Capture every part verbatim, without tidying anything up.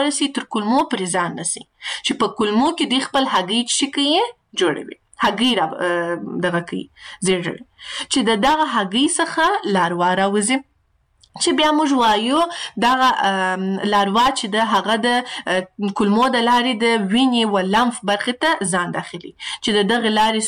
ورسي تر کلمو پرې ځان نسي چې په کلمو کې د خپل هګۍ چې کوي جوړوي هګۍ را دغه کوي زیږوي چې د دغه هګۍ څخه لاروا راوځي چې بیا موږ وایو دغه لاروا چې د هغه د کلمو د لارې د وینې و لمف برخې ته ځان داخلي چې د دغه لارې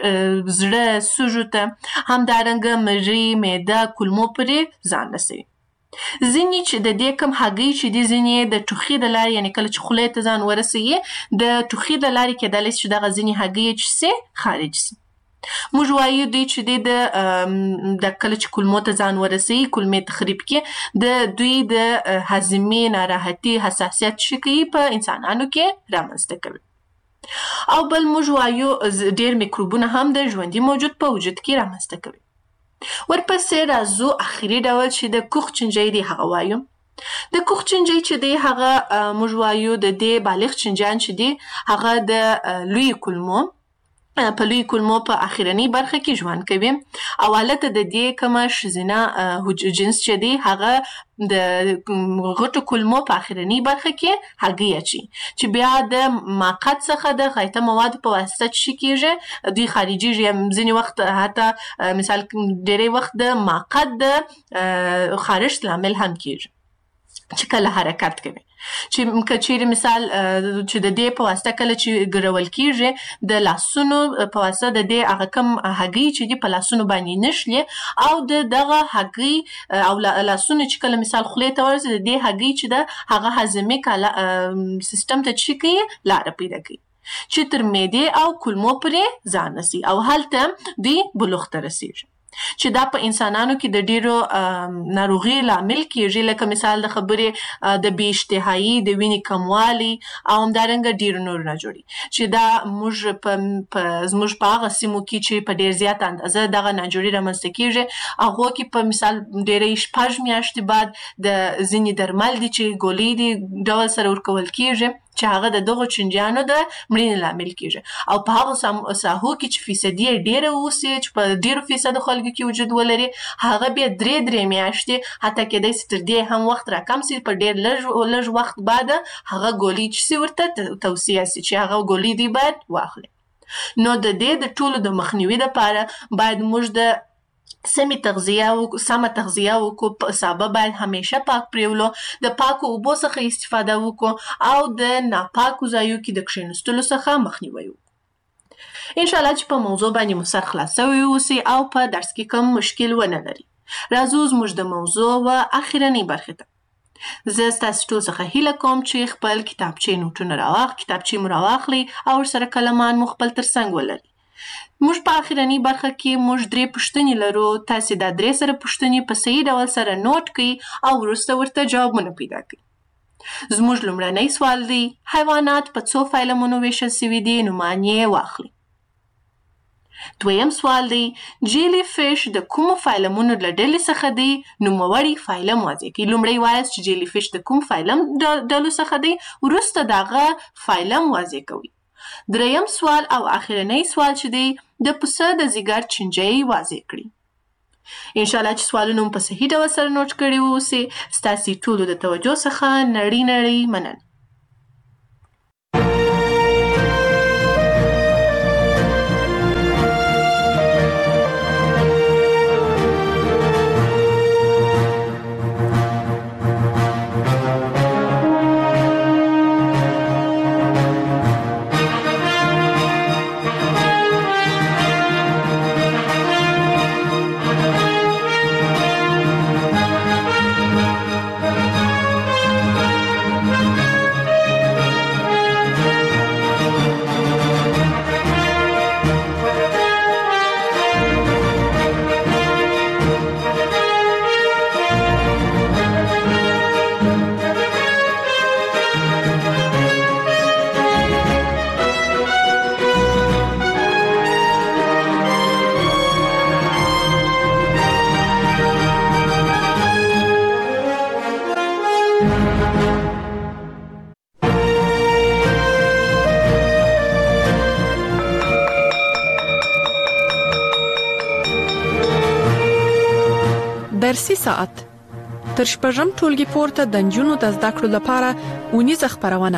زړه سږو ته همدارنګه مری معده کلمو پرې ځان رسوي ځینې چې د دې کوم هګۍ چې دي ځینې د ټوخي د لارې یعنې کله چې خولې ته ځان ورسوي د ټوخي د لارې کېدلی شي چې دغه ځینې هګۍ چې سي خارج سي موږ وایو دوی چې دی د د کله چې کلمو ته ځان ورسوي کلمې تخریب کې د دوی د هضمي ناراحتي حساسیت چې کوي په انسانانو کې رامنځته کوي او بل موږ وایو ډېر میکروبونه هم د ژوندي موجود په وجود کې رامنځته کوي ورپسې راځو اخري ډول چې د کوخ چنجۍ دی هغه وایو د کوخ چنجۍ چې دی هغه موږ وایو د دې بالغ چنجان چې دی هغه د لوی کلمو په لوی کلمو په اخرنی برخه کې ژوند کوي او حالت د دې کومه ښځینه جنس چې دی هغه د غټو کلمو په اخرنی برخه کې هګۍ اچي چې بیا د ماقات څخه د غایطه موادو په واسطه چې کېږي دوی خارجيږي ځینې وخت حتی مثال ډېری وخت د ماقات د خارښت لامل هم کېږي چې کله حرکت کوي چې کچېرې مثال چې د دې په واسطه کله چې ګرول کېږي د لاسونو په واسطه د دې هغه کوم هګۍ چې دي په لاسونو باندې نشلي او د دغه هګۍ او لاسونه چې کله مثال خولې ته ورسي د دې هګۍ چې ده هغه هضمي سیستم ته چې کوي لاره پیدا کوي چې تر معدې او کلمو پورې ځان رسي او هلته دوی بلوغ ته رسېږي چې دا په انسانانو کې د ډیرو ناروغي لامل کېږي لکه مثال د خبرې د بې اشتهایي د وینې کموالی او همدارنګه ډیرو نور نه جوړي چې دا موږ په زموږ په هغه سیمو کې چې په ډیر زیات اندازه دغه ناجوړي رامنځته کېږي هغو کې په مثال ډیری شپږ میاشتې بعد د ځینې درمل دي چې ګولۍ دي ډول سره ورکول کېږي چې هغه د دغو چنجیانو د مړینې لامل کېږي او په هغو ساحو کې چې فیصدي یې ډېره اوسي چې په ډېرو فیصدو خلکو کې وجود ولري هغه بیا درې درې میاشتې حتی کېدای شي تر دې هم وخت راکم سي په ډېر لږ لږ وخت بعد هغه ګولۍ چې سي ورته توصیه سي چې هغه ګولۍ دوی باید واخلي نو د دې د ټولو د مخنیوي لپاره باید موږ د سمې تغذیه او سمه تغذیه وکړو سابه باید همیشه پاک پریولو د پاکو اوبو څخه استفاده وکړو او د ناپاکو ځایو کې د کښېنستلو څخه مخنیوی وکړو ان شاء الله چې په موضوع باندې مو سر خلاص شوی اوسي او په درس کې کوم مشکل ونه لري راځو زموږ د موضوع و اخرنۍ برخې ته زه ستاسو ټول څخه هیله کوم چې خپل کتابچې نوټونه راواخ کتابچې مو راواخلئ او ورسره قلمان مو خپل تر څنګ ولرئ موږ په اخرنۍ برخه کې موږ درې پوښتنې لرو تاسې دا درې سره پوښتنې په صحیح ډول سره نوٹ کړئ او وروسته ورته جوابونه پیدا کړئ زموږ لومړنی سوال دی حیوانات په څو فایلمونو ویشل سوي دي نومان یې واخلئ دویم سوال دی جیلی فیش د کومو فایلمونو له ډلې څخه دی نوموړی فایلم واضح کړئ لومړی وایاست چې جیلی فیش د کوم فایلم ډلو څخه دی وروسته د هغه فایلم واضح کوئ دریم سوال او اخرنۍ سوال چې دی د پسه د ځیګر چنجۍ واضح کړي ان شاء الله چې سوالونه مو په صحیح ډول سره نوٹ کړي واوسي ستاسې ټولو د توجه څخه نړۍ نړۍ مننه درسي ساعت تر شپږم ټولګي پورته د نجونو د زده کړو لپاره اونیزه خپرونه.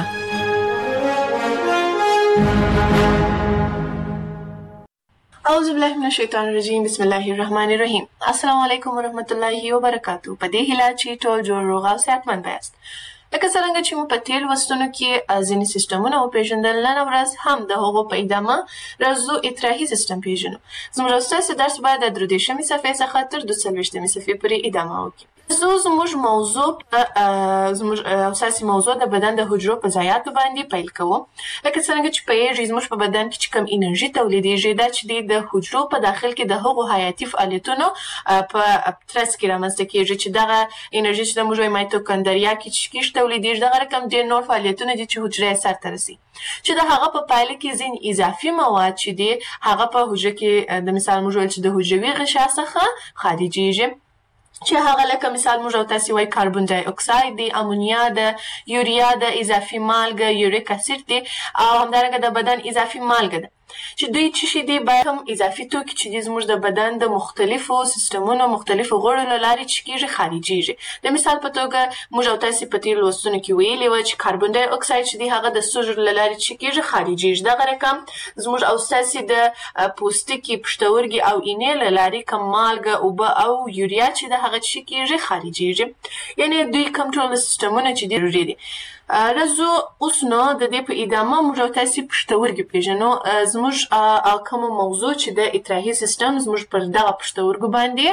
اعوذ بالله من الشیطان الرجیم. بسم الله الرحمن الرحیم. السلام علیکم ورحمۃ اللہ وبرکاتہ. په دې هیله چې ټول جوړ روغ او صحتمند یاست. لکه څنګه چې مو په تیر لوستونو کې ځینې سیسټمونه وپېژندل، نن ورځ هم د هغو په ادامه راځو اطراحي سیسټم پېژنو. زموږ ستاسو درس باید د درې دېرشمې صفحې څخه تر دوه څلوېښتمې صفحې پورې ادامه وکړي. زه زموږ موضوع زموږ اساسي موضوع د بدن د حجرو په ضایعاتو باندې پیل کوم. لکه څنګه چې پوهېږئ زموږ په بدن کې چې کوم انرژي تولیدېږي دا چې دی د حجرو په داخل کې د هغو حیاتي فعالیتونو په ترڅ کې رامنځته کېږي چې دغه انرژي چې د موږ وایي مایتوکندریا کې چې کیږي تولیدېږي، دغه رقم ډېر نور فعالیتونه دي چې حجره یې سرته رسي، چې د هغه په پایله کې ځینې اضافي مواد چې دي هغه په حجره کې د مثال موږ ویل چې د حجروي غشا څخه خارجېږي، چې هغه لکه مثال موږ او تاسې وایي کاربن ډای اکساید دی، امونیا ده، یوریا ده، اضافي مالګه یوریک اسید دی، او همدارنګه د بدن اضافي مالګه ده، چې دوی څه شي دي باید هم اضافي توکي چې دي زموږ د بدن د مختلفو سیسټمونو مختلفو غړو له لارې چې کېږي خارجېږي. د مثال په توګه موږ او تاسې په تېرو لوستونو کې ویلي وه چې کاربن ډای اکساید چې دی هغه د سږو له لارې چې کېږي خارجېږي. دغه رقم زموږ او ستاسې د پوستکي، پښتورګي او اینې له لارې کوم مالګه، اوبه او یوریا چې د هغه چې کېږي خارجېږي. یعنې دوی کوم ټول سیسټمونه چې دي ضروري دي. راځو اوس نو د دې په ادامه موږ او تاسې پښتورګي پېژنو. زموږ کومه موضوع چې د اطراحي سیسټم زموږ پر دغه پښتورګو باندې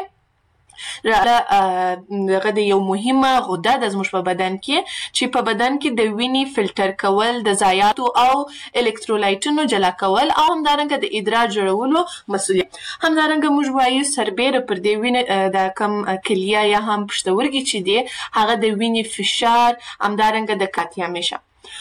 دغه د یو مهمه غده ده زموږ په بدن کې چې په بدن کې د وینې فلټر کول، د ضایعاتو او الکترولایټونو جلا کول او همدارنګه د ادرار جوړولو مسؤلیت. همدارنګه موږ وایو سربیره پر دې وینې د کم کلیه یا هم پښتورګي چې دی هغه د وینې فشار، همدارنګه د کاتیامیشه.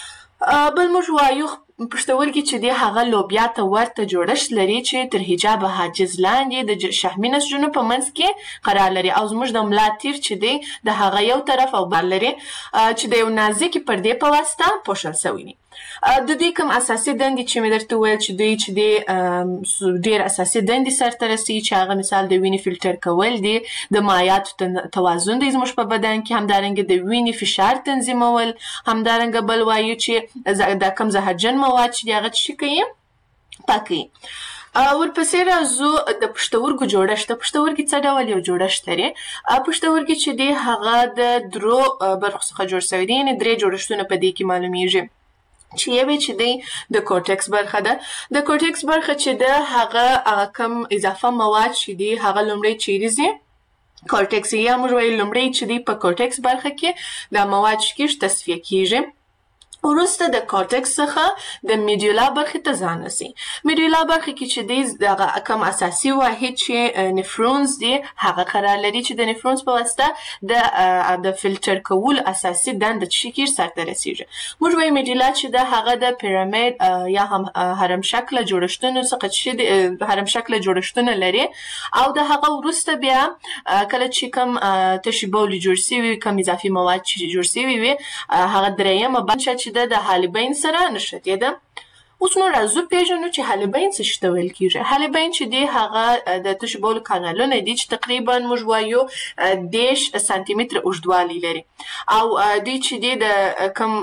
بل موږ وایو پښتورګي چې دی هغه لوبیا ته ورته جوړښت لري چې تر حجاب حاجز لاندې د شحمي نسجونو په منځ کې قرار لري، او زموږ د ملا تیر چې دی د هغه یو طرف او بل لري چې د یو نازکې پردې په واسطه پوښل شوی دي. د دوی کوم اساسي دندې چې مې درته وویل چې دوی چې دی ډېر اساسي دندې سرته رسوي، چې هغه مثال د وینې فلټر کول دي، د مایعاتو توازن دی زموږ په بدن کې، همدارنګه د وینې فشار تنظیمول، همدارنګه بل وایو چې د کوم زهرجن مواد چې دی هغه څه کوي پاکوي. ورپسې راځو د پښتورګو جوړښت. د پښتورګي څه ډول یو جوړښت لري؟ پښتورګي چې دی هغه د درو برخو څخه جوړ شوی دی، یعنې درې جوړښتونه په دې کې معلومیږي، چې یوې چې دی د کورټکس برخه ده. د کورټکس برخه چې ده هغه کم اضافه مواد چې دی هغه لومړی چیرې ځي کورټکس، یا موږ وایو لومړی چې دی په کورټکس برخه کې دا مواد چې کېږي تصفیه کېږي. وروسته د کورټکس څخه د میډیولا برخې ته ځان رسي. میډیولا برخه کې چې دی دغه کم اساسي واحد چې نفرونز دی هغه قرار لري چې د نفرونز په واسطه د د فلټر کولو اساسي دنده چې کېږي سرته رسیږي. موږ وایو میډیولا چې ده هغه د پیرامید یا هم هرم شکله جوړښتونو څخه چې هرم شکله جوړښتونه لري، او د هغه وروسته بیا کله چې کوم تشې بولې جوړ سوي، کوم اضافي مواد چې جوړ سوي وي، هغه درېیمه برخه چې ده د حالبین سره نښتې ده. اوس نو راځو پېژنو چې حالبین څه شي ته ویل کېږي. حالبین چې دی هغه د تشو بولو کانالونه دي چې تقریبا موږ وایو دېرش سانتي متره اوږدوالی لري، او دوی چې دی د کم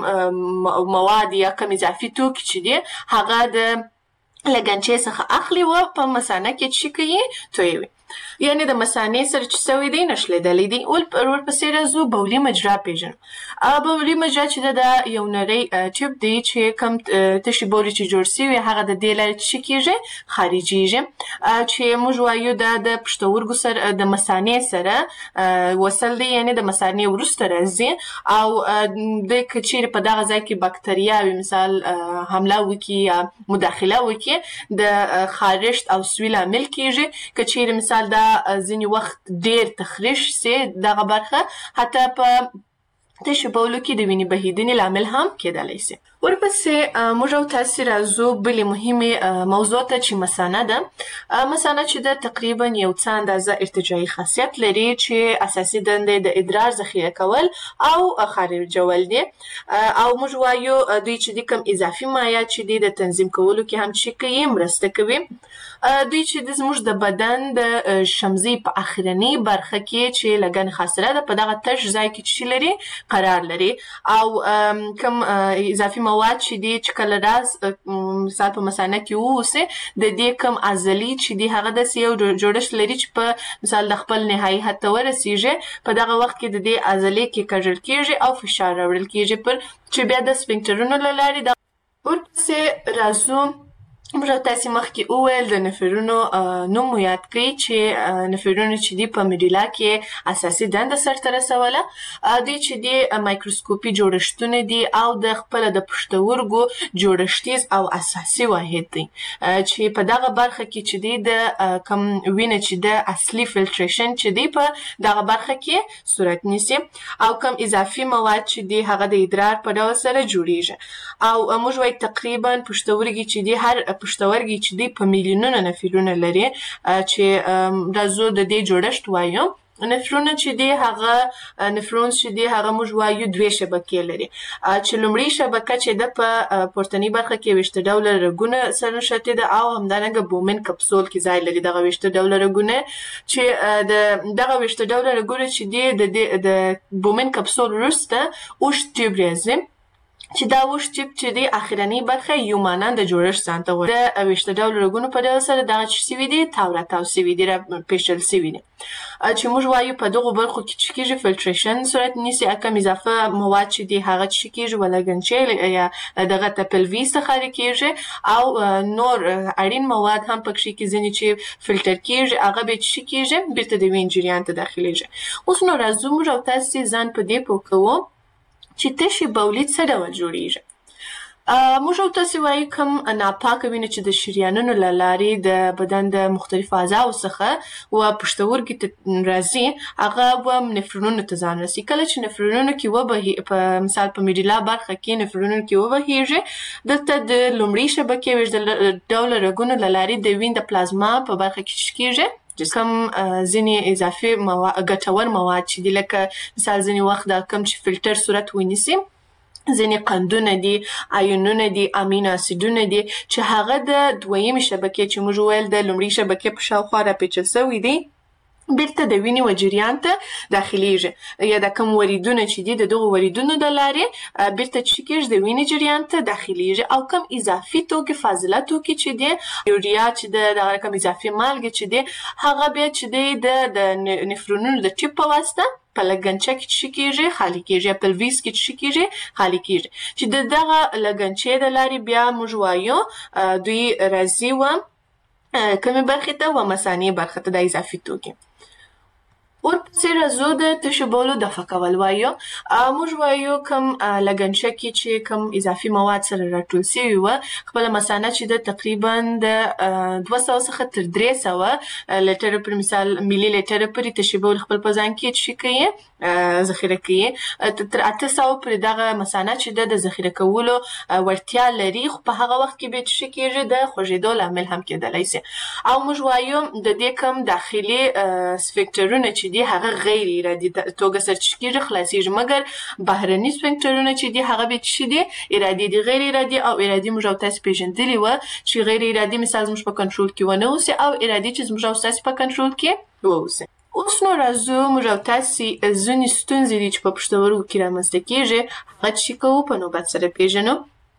مواد یا کم اضافي توکي چې دی هغه د لګنچې څخه اخلي و په مثانه کې چې کوي تویوي، یعنې د مثانې سره چې سوی دی نښلېدلی دی. ورپسې راځو بولي مجرا پېژنو. بولي مجرا چې ده دا یو نری ټیوب دی چې کوم تشې بولې چې جوړ سوي هغه د دې لارې چې کېږي خارجېږي، چې موږ وایو دا د پښتورګو سره د مثانې سره وصل دی، یعنې د مثانې وروسته راځي، او د که چیرې په دغه ځای کې بکتریاوې مثال حمله وکړي یا مداخله وکړي د خارښت او سوي لامل کېږي. که چیرې مثال دا ځینې وخت ډېر تخریش سي دغه برخه، حتی په تشو بولو کې د وینې بهیدنې لامل هم کېدلی سي. ورپسې موږ او تاسې راځو بلې مهمې موضوع ته چې مثانه ده. مثانه چې ده تقریبا یو څه اندازه ارتجاعي خاصیت لري چې اساسي دندې د ادرار ذخیره کول او خارجول دي، او موږ وایو دوی چې دي کوم اضافي مایعات چې دي د تنظیم کولو کې هم چې کوي مرسته کوي. دوی چې د زموږ د بدن د شمزي په اخرنۍ برخه کې چې لګن خاصره ده په دغه تش ځای کې چې لري قرار لري، او کوم اضافي مواد چې دي چې کله راز مثال په مثانه کې واوسي د دې کوم عضلې چې دي هغه داسې یو جوړښت لري چې په مثال د خپل نهایي حد ته ورسیږي، په دغه وخت کې د دې عضلې کې کږل کېږي او فشار راوړل کېږي پر چې بیا د سفنکټرونو له لارې د ورپسې راځو. موږ تاسې مخکې وویل د نفرونو نوم مو یاد کړئ چې نفرونو چې دي په میډیلا کې اساسي دنده سرته رسوله. دوی چې دي مایکروسکوپي جوړښتونه دي او د خپله د پښتورګو جوړښتیز او اساسي واحد دی چې په دغه برخه کې چې دی د کوم وینه چې د اصلي فلټریشن چې دی په دغه برخه کې صورت نیسي، او کوم اضافي مواد چې دی هغه د ادرار په ډول سره جوړیږي. او موږ وایو تقریبا پښتورګي چې دی هر پښتورګي چې دی په میلیونونه نفرونه لري چې راځو د دې جوړښت وایو. نفرونه چې دی هغه نفرون چې دی هغه موږ وایو دوې شبکې لري، چې لومړی شبکه چې ده په پورتنۍ برخه کې ویشته ډوله رګونه سره نښتې ده او همدارنګه بومن کپسول کې ځای لري. دغه ویشته ډوله رګونه چې د دغه ویشته ډوله رګونه چې دی د بومن کپسول وروسته اوږد ټیوب راځي چې دا اوږد ټیوب چې دی اخرنۍ برخه یو ماننده جوړښت ځان ته غواړي. د ویشته ډوله رګونو په ډول سره دغه چې سوي دي تاو راتاو سوي دي، راپېچل سوي دي، چې موږ وایو په دغو برخو کې چې کېږي فلټریشن صورت نیسي. کوم اضافه مواد چې دي هغه چې کېږي ولګنچې یا دغه ته پلوي څخه خالي کېږي، او نور اړین مواد هم پکښې کې ځینې چې فلټر کېږي هغه بیا چې کېږي بیرته د وین جریان ته داخلیږي. اوس نو راځو موږ او تاسې ځان په دې پوه کوو چې تشې بولې څه ډول جوړیږي. موږ او تاسې وایو کوم ناپاکه وینه چې د شریانونو له لارې د بدن د مختلفو اعضاو څخه و پښتورګي ته راځي هغه به نفرونونو ته ځان رسي. کله چې نفرونونو کې وبهي په مثال په میډیلا برخه کې نفرونونو کې وبهیږي، دلته د لومړۍ شبکې ویشته ډوله رګونو له لارې د وین د پلازما په برخه کې چې کېږي کوم ځینې اضافي مواد ګټور مواد چې دي لکه مثال ځینې وخت دا کوم چې فلټر صورت ونیسي، ځینې قندونه دي، آیونونه دي، امینو اسیدونه دي چې هغه د دویمې شبکې چې موږ ویل د لومړۍ شبکې په شاوخوا راپېچل سوي دي بیرته د وینې و جریان ته داخلیږي، یا د کوم وریدونه چې دي د دغو وریدونو د لارې بیرته چې کېږي د وینې جریان ته داخلیږي. او کوم اضافي توکي فاضله توکي چې دي یوریا چې د دغه کوم اضافي مالګې چې دي هغه بیا چې دی د نفرونونو د ټیپ په واسطه په لګنچه کې چې کېږي خالي کېږي، پلویس کې چې کېږي خالي کېږي، چې د دغه لګنچې د لارې بیا موږ وایو دوی راځي و کومې برخې ته و مثانې برخه ته د اضافي توکي. ورپسې راځو د تشو بولو دفع کول وایو. موږ وایو کوم لګنچه کې چې کوم اضافي مواد سره راټول سوي وه خپله مثانه چې ده تقریبا د دوه سوه څخه تر درې سوه لیټره پر مثال ملي لیټره پورې تشې بول خپل په ځان کې چې کوي ذخیره کوي. تر اته سوه پورې دغه مثانه چې ده د ذخیره کولو وړتیا لري، خو په هغه وخت کې بیا چې کېږي د خوږېدو لامل هم کېدلی سي. او موږ وایو د دې کوم داخلي سفنکټرونه چې دي هغه غیر ارادي توګه سره چې کېږي خلاصېږي، مګر بهرني سفنکټرونه چې دي هغه بیا چې دي ارادي دي. غیر ارادي او ارادي موږ او تاسې پېژندلي وه چې غیر ارادي مثال زموږ په کنټرول کې ونه اوسي او ارادي چې زموږ او تاسې په کنټرول کې واوسي. اوس نو راځو موږ او تاسې ځینې ستونزې دي چې په پښتورګو کې رامنځته کېږي هغه چې کوو په نوبت سره پېژنو.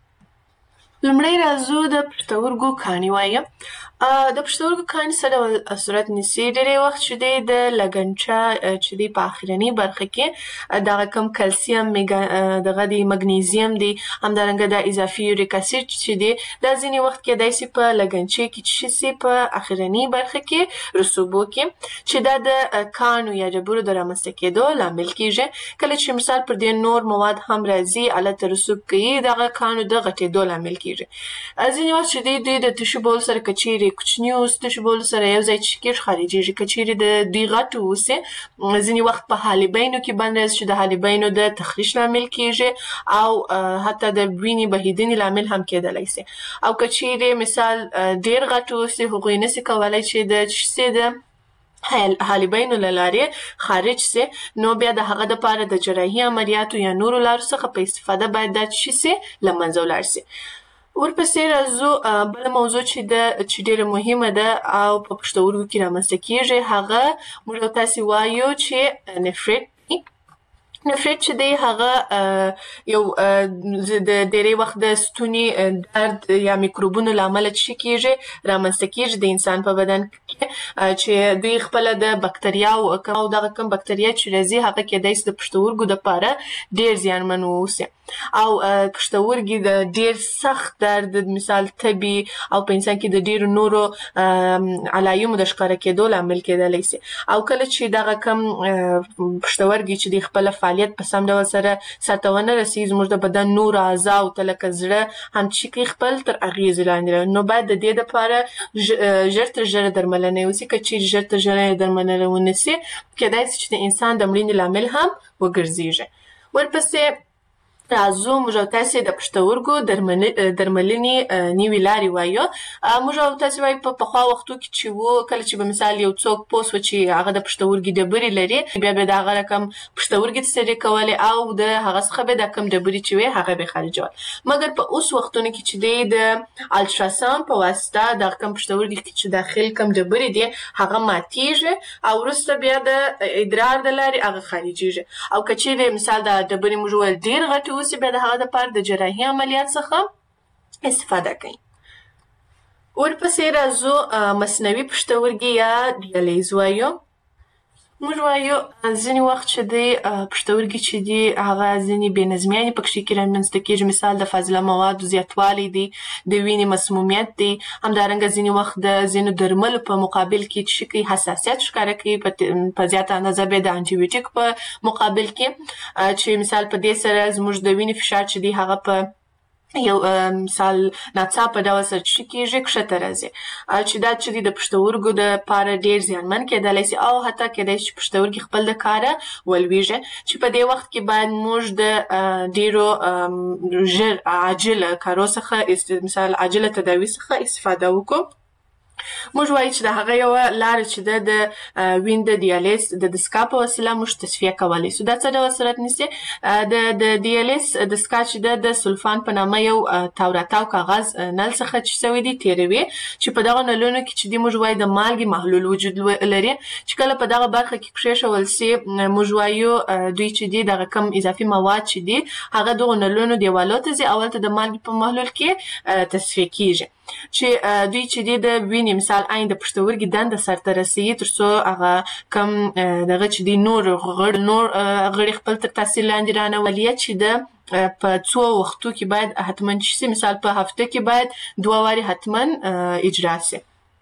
لومړی راځو د پښتورګو کاڼي وایو. د پښتورګو کاڼي څه ډول صورت نیسي؟ ډېری وخت چې دی د لګنچه چې دی په اخرنۍ برخه کې دغه کوم کلسیم دغه دی مګنیزیم دی، همدارنګه د اضافي یوریک اسید چې دی دا ځینې وخت کېدای سي په لګنچې کې چې سي په اخرنۍ برخه کې رسوبو کې چې دا د کاڼو یا ډبرو د رامنځته کېدو لامل کېږي. کله چې مثال پر دې نور مواد هم راځي هلته رسوب کوي دغه کاڼو د غټېدو لامل کېږي. کیږي. ځینې وخت چې دی دوی د تشو بول سره کچېرې کوچني اوس تشو بول سره یو ځای چې کېږي خارجېږي. کچېرې د دوی غټ اوسي ځینې وخت په حالبینو کې بند راځي چې د حالبینو د تخریش لامل کیږي او حتی د وینې بهیدنې لامل هم کېدلی سي. او کچېرې مثال ډېر غټ اوسي هغوی نسي کولی چې د چشي د حالبینو له لارې خارج سي، نو بیا د هغه دپاره د جراحي عملیاتو یا نورو لارو څخه په استفاده باید دا چشي سي له منځه ولاړ سي. ورپسې راځو بله موضوع چې ده چې ډېره مهمه ده او په پښتورګو کې رامنځته کېږي، هغه موږ او تاسې وایو چې نفریت. نفریت چې دی هغه یو د ډېری وخت د ستوني درد یا میکروبونو له امله څه کېږي رامنځته کېږي د انسان په بدن کې چې دوی خپله د بکتریاو او دغه کوم بکتریا چې راځي هغه کېدای سي د پښتورګو دپاره ډېر زیانمن واوسي او پښتورګي د ډېر سخت درد مثال تبي او په انسان کې د ډېرو نورو علایمو د ښکاره کېدو لامل کېدلی سي. او کله چې دغه کوم پښتورګي چې د خپله فعالیت په سم ډول سره سرته ونه رسي زموږ د بدن نور اعضاو ته لکه زړه هم چې کوي خپل تر اغېزې لاندې نو باید د دې دپاره ژر تر ژره درملنه وسي. که چیرې ژر تر ژره درملنه ونه سي کېدای سي چې د انسان د مړینې لامل هم وګرځېږي. ورپسې راځو موږ او تاسې د پښتورګو درملنې نوې لارې وایو. موږ او تاسې وایو په پخوا وختو کې چې و کله چې به مثال یو څوک پوه سو چې هغه د پښتورګي ډبرې لري بیا به د هغه رقم پښتورګي تسرې کولې او د هغه څخه به دا کوم ډبرې چې وې هغه به خارجول. مګر په اوس وختونو کې چې دی د الټراساوند په واسطه دغه کوم پښتورګي کې چې داخل کوم ډبرې دي هغه ماتېږي او وروسته بیا د ادرار د لارې هغه خارجېږي. او که چیرې مثال د ډبرې موږ وویل ډېر غټې اوسي بیا د هغه دپاره د جراحي عملیات څخه استفاده کوي. ورپسې راځو مصنوعي پښتورګي یا ډیالیز وایو. موږ وایو ځینې وخت چې دی پښتورګي چې دي هغه ځینې بې نظمیانې پکښې کې رامنځته کېږي مثال د فاضله موادو زیاتوالی دی، د وینې مسمومیت دی، همدارنګه ځینې وخت د ځینو درملو په مقابل کې چې کوي حساسیت ښکاره کوي په زیاته اندازه بیا د انټي بیوټیک په مقابل کې چې مثال په دې سره زموږ د وینې فشار چې دی هغه په یو مثال ناڅاپه ډول سره چې کېږي کښته راځي چې دا چې د پښتورګو دپاره ډېر زیانمن کېدلی سي او حتی کېدای شي چې پښتورګي خپل د کاره ولویږي چې په دې وخت کې باید موږ د ډېرو ژر عاجله کارو څخه مثال عاجله تداوي څخه استفاده وکړو. موږ وایو چې د هغه یوه لاره چې ده د وین د دیالیز د دستګاه په وسیله موږ تصفیه کولی سو. دا څه ډول صورت نیسي؟ د دیالیز دستګاه چې ده د سلفان په نامه یو تاو راتاو کاغذ نل څخه چې سوی دی تېروي چې په دغه نلونو کې چې دی موږ وایو د مالګې محلول وجود لري چې کله په دغه برخه کې کښېښول سي موږ وایو دوی چې دی دغه کم اضافي مواد چې دی هغه دغو نلونو دیوالو ته ځي او هلته د مالګې په محلول کې تصفیه کېږي چې دوی چې دی د وینې مثال عین د پښتورګي دنده سرته رسوي تر څو هغه کم دغه چې دی نور غړي نور غړي خپل تر تاثیر لاندې رانولي چې ده په څو وختو کې باید حتما چې سي مثال په هفته کې باید دوه وارې حتما اجرا سي.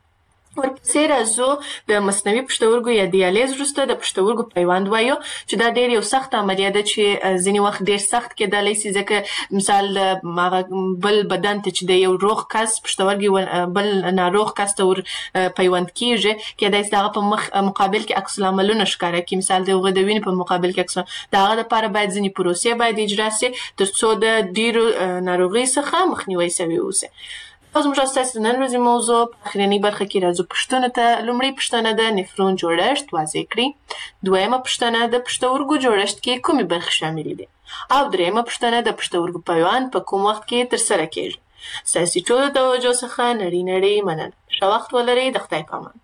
ورپسې راځو د مصنوعي پښتورګو یا دیالیز وروسته د پښتورګو پیوند وایو چې دا ډېر یو سخت عملیه ده چې ځینې وخت ډېر سخت کېدلی سي ځکه مثال هغه بل بدن ته چې د یو روغ کس پښتورګي بل ناروغ کس ته ور پیوند کېږي کېدای سي د هغه په مقابل کې عکس العملونه ښکاره کړي مثال د هغه د وینې په مقابل کې عکس د هغه دپاره باید ځینې پروسې باید اجرا سي تر څو د ډېرو ناروغیو څخه مخنیوی سوی اوسي. اوس موږ ستاسو د نن ورځې موضوع په اخرنۍ برخه کې راځو پوښتنو ته. لومړۍ پوښتنه د نفرون جوړښت واضح کړئ. دویمه پوښتنه د پښتورګو جوړښت کې کومې برخې شاملې دي او درېیمه پوښتنه د پښتورګو پیوند په کوم وخت کې ترسره کېږي. ستاسې ټولو توجه څخه نړۍ نړۍ مننه. ښه وخت ولرئ. د خدای په امان.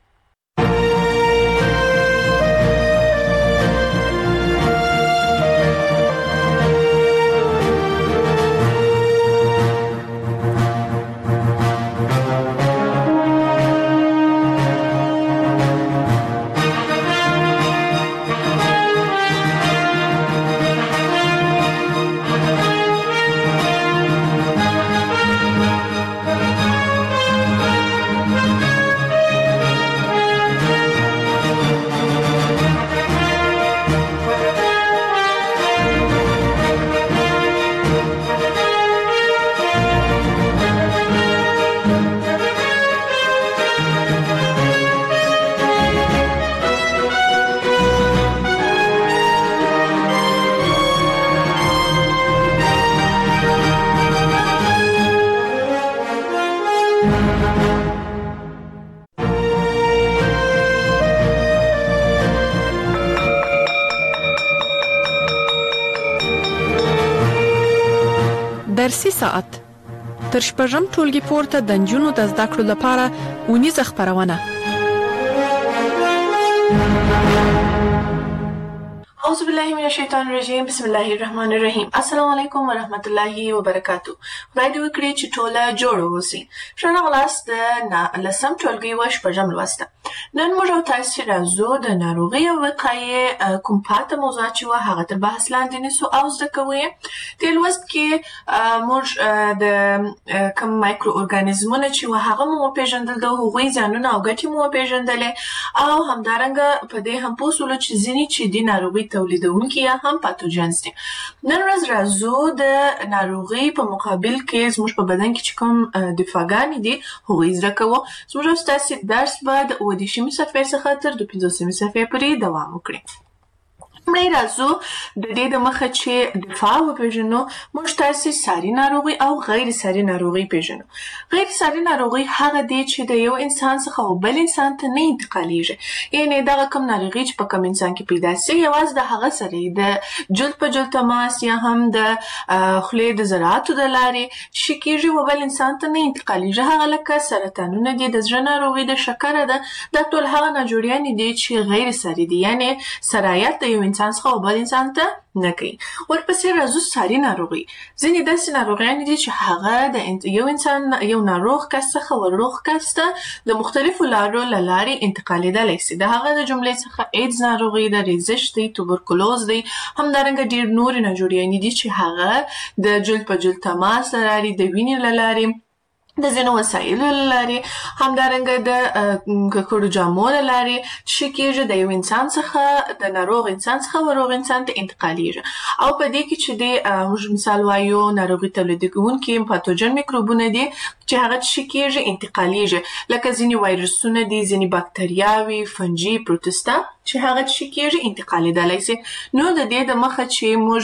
فارسي ساعت تر شپږم ټولګي پورته د نجونو د زده کړو لپاره ونیزه خپرونه. اعوذ بالله من الشیطان الرجیم. بسم الله الرحمن الرحیم. السلام علیکم ورحمت الله وبرکاتو. خدای دې وکړي چې ټوله جوړ اوسئ. شنو غلاس د لسم ټولګي و شپږم لوسته. نن موږ او تاسو راځو د ناروغۍ او وقایې کوم پاته موضوع چې و هغه تر بحث لاندې نیسو او زده کوو. د لوست کې موږ د کوم مایکرو ارګانیزمونه چې و هغه مو پیژندل، د هغوی ځانونه او ګټې مو پیژندلې او همدارنګه په دې هم پوه شولو چې ځینې چې د ناروغۍ تولیدونکي یا هم پاتوجنز دي. نن ورځ راځو د ناروغۍ په مقابل کې زموږ په بدن کې چې کوم دفاعګانې دي هغوی زده کوو. زموږ او ستاسې درس به د اووه دېرشمې صفحې څخه تر دوه پنځوسمې صفحې پورې دوام وکړي. لومړی راځو د دې د مخه چې دفاع وپېژنو. موږ تاسې ساري ناروغي او غیر ساري ناروغي پېژنو. غیر ساري ناروغي هغه دی چې د یو انسان څخه بل انسان ته نه انتقالیږي. یعنې دغه کوم ناروغي چې په کوم انسان کې پیدا سي یوازې د هغه سره د جلد په جلد تماس یا هم د خولې د ذراتو د لارې شي کېږي و بل انسان ته نه انتقالیږي. هغه لکه سرطانونه دي، د زړه ناروغي، د شکره ده. دا ټول هغه ناجوړیانې دي چې غیر ساري دي، یعنې سرایت د یو انسان څخه او بل انسان ته نه کوي. ورپسې راځو ساري ناروغي. ځینې داسې ناروغیانې دي چې هغه د یو انسان یو ناروغ کس څخه ور روغ کس ته د مختلفو لارو له لارې انتقالېدلی سي. د هغه د جملې څخه ایډز ناروغي ده، ریزش دی، توبرکلوز دی، همدارنګه ډېر نورې ناجوړیانې دي چې هغه د جلد په جلد تماس له لارې، د وینې له لارې، د ځینو وسایلو له لارې، همدارنګه د ککړو جامو له لارې شي کېږي د یو انسان څخه د ناروغ انسان څخه ور روغ انسان ته انتقالیږي. او په دې کې چې د موږ مثال وایو ناروغي تولیدونکي پاتوجن میکروبونه دي چې هغه شي کېږي انتقالیږي، لکه ځینې وایرسونه دي، ځینې باکتریاوې، فنجي، پروتستا چې هغه شي کېږي انتقالېدلی سي. نو د دې د مخه چې موږ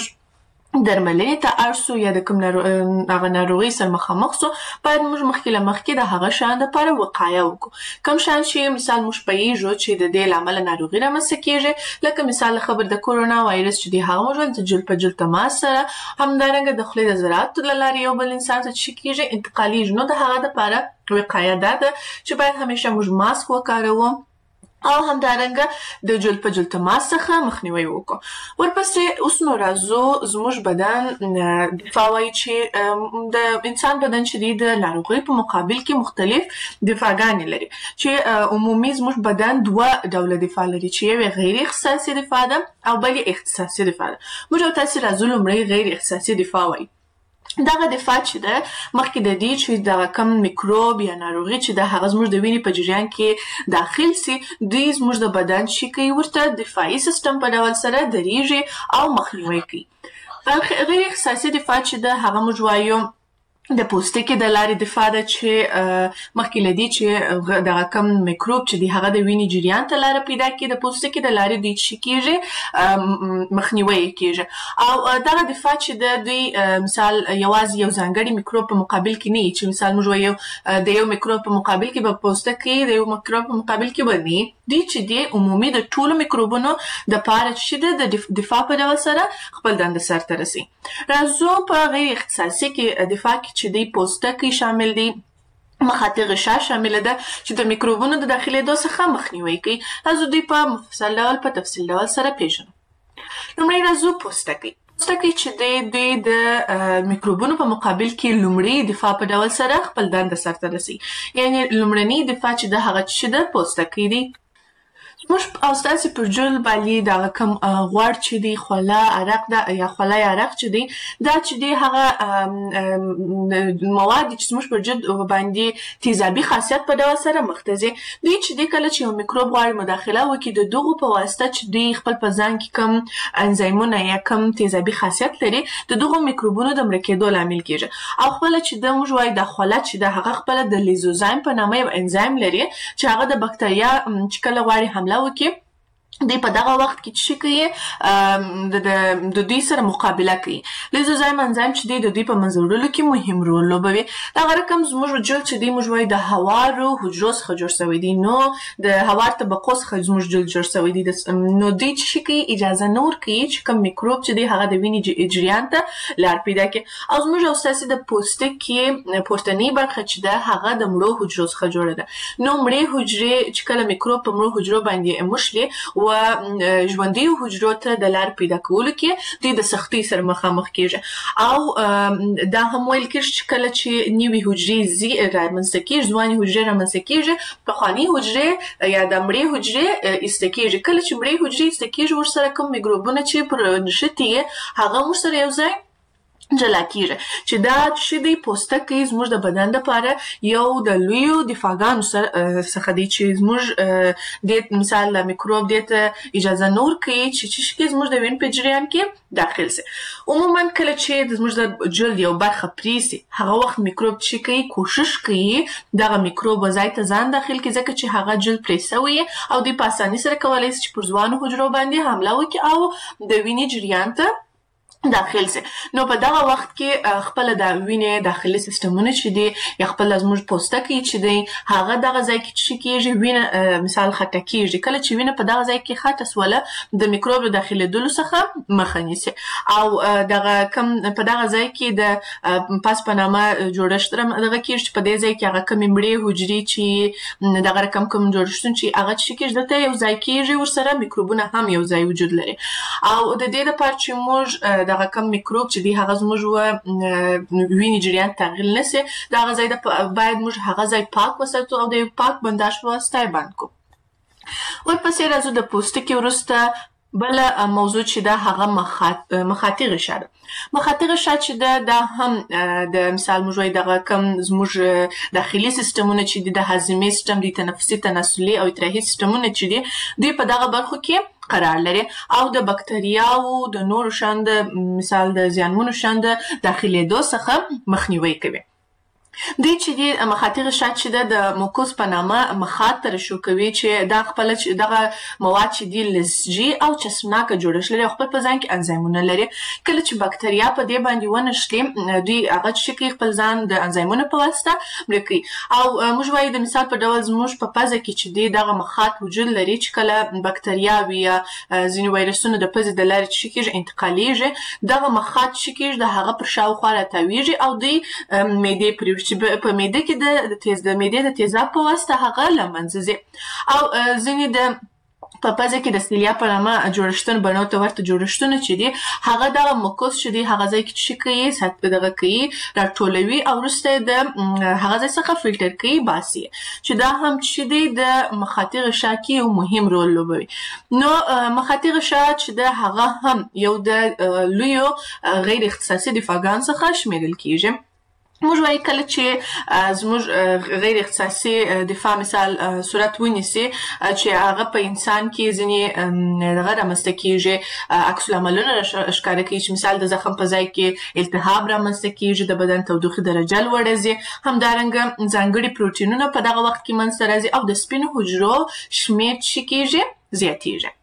درملنې ته اړ سو یا د کوم هغه ناروغۍ سره مخامخ سو باید موږ مخکې له مخکې د هغه شیانو دپاره وقایه وکړو. کوم شیان چې مثال موږ پوهېږو چې د دې له امله ناروغي رامنځته کېږي، لکه مثال خبر د کورونا وایرس چې دی هغه موږ د جلد په جلد تماس سره، همدارنګه د خولې د ذراتو له لارې یو بل انسان ته چې کېږي انتقالیږي. نو د هغه دپاره وقایه دا ده چې باید همیشه موږ ماسک وکاروو او همدارنګه د جلد په جلد تماس څخه مخنیوی وکړو. ورپسې اوس نو راځو زموږ بدن دفاع وایي چې د انسان بدن چې دی د ناروغۍ په مقابل کې مختلف دفاعګانې لري، چې عمومي زموږ بدن دوه ډوله دفاع لري، چې یو غیر اختصاصي دفاع ده او بل اختصاصي دفاع ده. موږ او تاسې راځو لومړی غیر اختصاصي دفاع وایي. دغه دفاع چې ده مخکې د دې چې دغه کم میکروب یا ناروغي چې ده هغه زموږ د وینې په جریان کې داخل سي، دوی زموږ د بدن شي کوي ورته دفاعي سیستم په ډول سره درېږي او مخنیوی کوي. غیر اختصاصي دفاع چې ده هغه موږ وایو د پوستکي د لارې دفاع ده، چې مخکې له دې چې دغه کم میکروب چې دی هغه د وینې جریان ته لاره پیدا کړي، د پوستکي د لارې دوی شي کېږي مخنیوی یې کېږي. او دغه دفاع چې ده دوی مثال یوازې یو ځانګړي میکروب په مقابل کې نه وي، چې مثال موږ وایو د یو میکروب په مقابل کې به پوستکي د یو میکروب په مقابل کې به نه، دوی چې دی عمومي د ټولو میکروبونو دپاره چې ده د دفاع په ډول سره خپل دنده سرته رسوي. راځو په غیر اختصاصي کې دفاع کې چې دی پوستکی شامل دی، مخاطي غشا شامله ده چې د میکروبونو د داخلېدو څخه مخنیوی کوي. راځو دوی په مفصل ډول په تفصیل ډول سره پېژنو. لومړی راځو پوستکی. پوستکی چې دی دوی د میکروبونو په مقابل کې لومړی دفاع په ډول سره خپل دنده سرته رسوي، یعنې لومړنی دفاع چې ده هغه چې ده پوستکی دی. موږ او ستاسې پر جلد باندې دغه کوم غوړ چې دی، خوله، عرق ده یا خوله یا عرق چې دی، دا چې دی هغه مواد چې زموږ پر جلد باندې تیزابي خاصیت په ډول سره مخ ته ځي. دوی چې دی کله چې یو میکروب غواړي مداخله وکړي، د دغو په واسطه چې دوی خپل په ځان کې کوم انزایمونه یا کوم تیزابي خاصیت لري، د دغو میکروبونو د مړه کېدو لامل کېږي. او خپله چې ده موږ وایو د خوله چې ده هغه خپله د لیزوزایم په نامه یو انزایم لري، چې هغه د بکتریا چې کله غواړي حمله وکړي دوی په دغه وخت کې څه کوي د د دوی سره مقابله کوي. لیزوزایم انزایم چې دی د دوی په منځ وړلو کې مهم رول لوبوي. دغه رقم زموږ جلد چې دی موږ وایو د هوارو حجرو څخه جوړ شوی دی، نو د هوار طبقو څخه زموږ جلد جوړ شوی دی. نو دوی څه کوي؟ اجازه نه ورکوي چې کوم میکروب چې دی هغه د وینې جریان ته لار پیدا کړي. او زموږ او ستاسې د پوستکي پورتنۍ برخه چې ده هغه د مړو حجرو څخه جوړه ده. نو مړې حجرې چې کله میکروب په مړو حجرو باندې موښلي و ژوندیو حجرو ته د لار پیدا کولو کې دوی د سختۍ سره مخامخ کیږي. او دا هم ویل کېږي چې کله چې نوې حجرې رامنځته کېږي، ځوانې حجرې رامنځته کېږي، پخوانۍ حجرې یا د مړې حجرې ایسته کېږي. کله چې مړې حجرې ایسته کېږي ورسره کوم میکروبونه چې پر نښتي یې هغه ورسره یو ځای جلا کیږي. چې دا چې دی پوستکی زموږ د بدن لپاره یو د لویو دفاعګانو څخه دی چې زموږ د مثال د میکروب دې ته اجازه نه ورکوي چې څه شي زموږ د وینې په جریان کې داخل سي. عموما کله چې زموږ د جلد یو برخه پرې سي هغه وخت میکروب څه کوي؟ کوشش کوي دغه میکروب ځای ته ځان داخل کړي، ځکه چې هغه جلد پرې سوی او دوی په اسانۍ سره کولی شي چې پر ځوانو حجرو باندې حمله وکړي او د وینې جریان ته داخل سي. نو په دغه وخت کې خپل د وینې داخلي سیستمونه چې دي یا خپل زموږ پوستکی چې دی هغه دغه ځای کې څه کېږي؟ وینه مثال خټه کېږي. کله چې وینه په دغه ځای کې خټه سوله د میکروب د داخلېدلو څخه مخه نیسي. او دغه کم په دغه ځای کې د پاس په نامه جوړښت دغه کېږي چې په دې ځای کې هغه کمې مړې حجرې چې دغه رقم کوم جوړښتونه چې هغه څه کېږي دلته یو ځای کېږي، ورسره میکروبونه هم یو ځای وجود لري. او د دې لپاره چې موږ دغه کم میکروب چې دی هغه زموږ و وینې جریان تغییر نشي، دغه ځای باید موږ هغه ځای پاک وساتو او د پاک بنداژ په واسطه یې بند کړو. ورپسې راځو د پوستکي وروسته بله موضوع چې ده هغه مخاطي غشا ده. مخاطي غشا چې ده دا هم د مثال موږ وایو دغه کم زموږ داخلي سیستمونه چې دي د هاضمې سیستم دي، تنفسي تناسلي او ادراحي سیستمونه چې دي دوی په دغه برخو کې قرار لري او د بکتریاوو د نورو شان د مثال د زیانمنو شان د داخلېدو څخه مخنیوي کوي. دوی چې دي مخاطي غشا چې ده د موکوس په نامه مخاط ترشح کوي چې دا خپل دغه مواد چې دي لزجي او چسبناکه جوړښت لري او خپل په ځان کې انزایمونه لري. کله چې بکتریا په دې باندې ونښتي دوی هغه څه کوي؟ خپل ځان د انزایمونو په واسطه مړه کوي. او موږ وایو د مثال په ډول زموږ په پزه کې چې دی دغه مخاط وجود لري چې کله بکتریاوې یا ځینې وایرسونه د پزې د لارې څه کېږي؟ انتقالیږي. دغه مخاط څه کېږي؟ د هغه پر شاوخوا راتاویږي او دوی معدې پرې چې په معده کې د تیز د معدې د تیزاب په واسطه هغه له منځه ځي. او ځینې د په پزه کې د سیلیا په نامه جوړښتونه بڼو ته ورته جوړښتونه چې دي هغه دغه موکوس چې دی هغه ځای کې څه کوي؟ دغه کوي راټولوي او وروسته د هغه ځای څخه فلټر کوي باسي، چې دا هم چې دی د مخاطي غشا کې یو مهم رول لوبوي. نو مخاطي غشا چې ده هغه هم یو د لویو غیر اختصاصي دفاعګانو څخه شمیرل کېږي. موږ وایو کله چې زموږ غیر اختصاصي دفاع مثال صورت ونیسي چې هغه په انسان کې ځینې دغه رامنځته کېږي، عکس العملونه ښکاره کوي چې مثال د زخم په ځای کې التهاب رامنځته کېږي، د بدن تودوخې درجه لوړه ځي، همدارنګه ځانګړي پروټینونه په دغه وخت کې منځته راځي او د سپینو حجرو شمېر څه کېږي؟ زیاتېږي.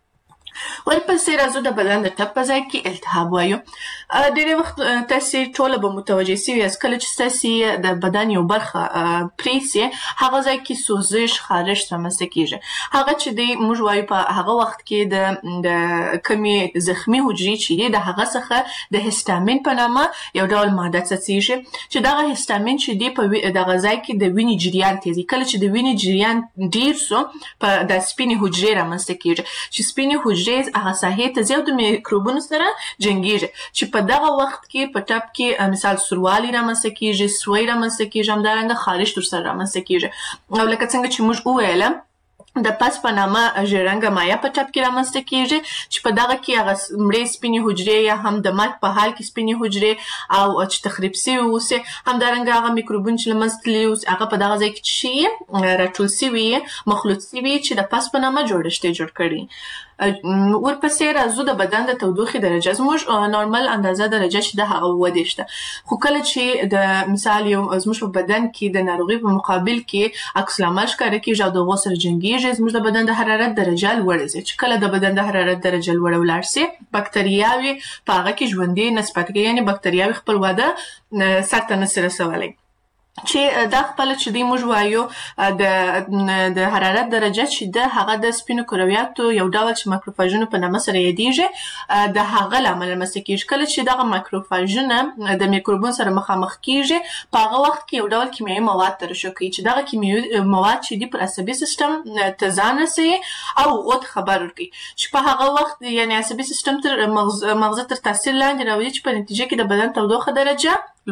ورپسې راځو د بدن د ټپ په ځای کې التهاب وایو. ډېری وخت تاسې ټوله به متوجه سوي یاست کله چې ستاسې د بدن یو برخه پرې سي هغه ځای کې سوزش خارښت رامنځته کېږي. هغه چې دی موږ وایو په هغه وخت کې د د کمې زخمي حجرې چې دي د هغه څخه د هستامین په نامه یو ډول ماده څڅېږي چې دغه هستامین چې دی په دغه ځای کې د وینې جریان تېزوي. کله چې د وینې جریان ډېر سو په د سپینې حجرې رامنځته کېږي چې سپینې حجرې هغه ساحې ته ځي او د میکروبونو سره جنګېږي چې په دغه وخت کې په ټپ کې مثال سوروالی رامنځته کېږي، سوی رامنځته کېږي، همدارنګه خارښت ورسره رامنځته کېږي. او لکه څنګه چې موږ وویله د پس په نامه ژیړرنګه مایع په ټپ کې رامنځته کېږي چې په دغه کې هغه مړې سپینې حجرې یا هم د مرګ په حال کې سپینې حجرې او چې تخریب سوي اوسي، همدارنګه هغه میکروبونه چې له منځه تللي اوسي هغه په دغه ځای کې څه راټول سوي مخلوط سوي چې د پس په نامه جوړښت یې جوړ کړي. ورپسې راځو د بدن د تودوخې درجه. زموږ نورمال اندازه درجه چې د هغه اووه دېرش ده، خو کله چې د مثال یو زموږ په بدن کې د ناروغۍ په مقابل کې عکس العمل ښکاره کېږي او د هغو سره جنګېږي، زموږ د بدن د حرارت درجه لوړه ځي. چې کله د بدن د حرارت درجه لوړه ولاړ سي، بکتریاوې په هغه کې ژوندۍ نسبت کوي، یعنې بکتریاوې خپل وده سر ته نسي رسولی. چې دا خپله چې دوی موږ وایو د د حرارت درجه چې ده هغه د سپینو کرویاتو یو ډول چې مایکروفاژونو په نامه سره یادېږي د هغه له امله رامنځته کېږي. کله چې دغه مایکروفاژونه د میکروبونو سره مخامخ کېږي، په هغه وخت کې یو ډول کیمیاوي مواد ترشح کوي چې دغه کیمیاوي مواد چې دي پر عصبي سیستم ته ځان رسوي او هغو ته خبر ورکوي چې په هغه وخت یعنې عصبي سیستم تر مغزه تر تاثیر لاندې راولي، چې په نتیجه کې د بدن تودوخه درجه